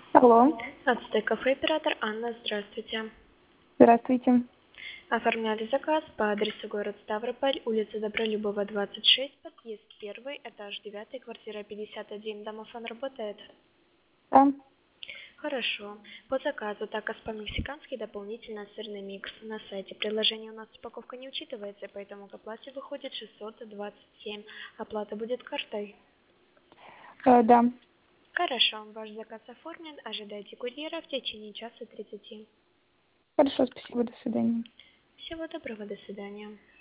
Алло, Ацтек кафе оператор Анна, здравствуйте. здравствуйте. Оформляли заказ по адресу город Ставрополь, улица Добролюбова, 26, подъезд 1, этаж 9, квартира 51. Домофон работает? Да, Хорошо. По заказу такос по-мексикански, дополнительно сырный микс. На сайте приложения у нас упаковка не учитывается, поэтому к оплате выходит 627. Оплата будет картой. да. Хорошо, ваш заказ оформлен. Ожидайте курьера в течение часа 30. Хорошо, спасибо, до свидания. Всего доброго, до свидания.